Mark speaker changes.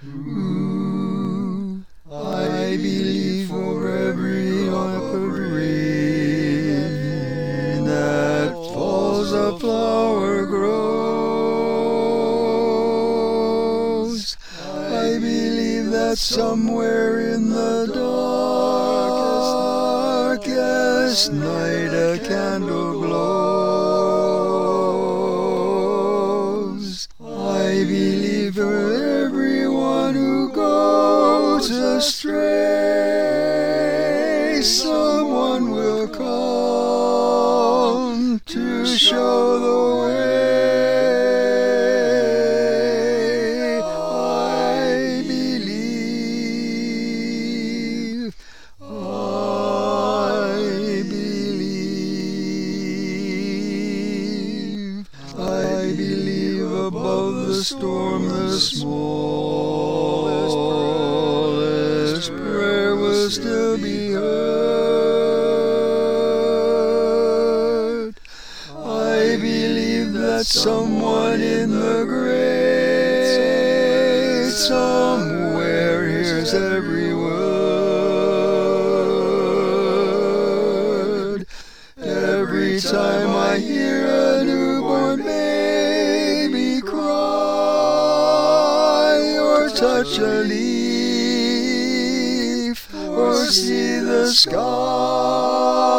Speaker 1: I believe for every upward rain that falls a flower grows. I believe that somewhere in the darkest night a candle glows. I believe for everyone who goes astray, someone will come to show the way. I believe, I believe above the storm the smallest prayer will still be heard. I believe that someone in the great somewhere hears every word. Every time I hear a newborn baby cry, or touch a leaf, or see the sky,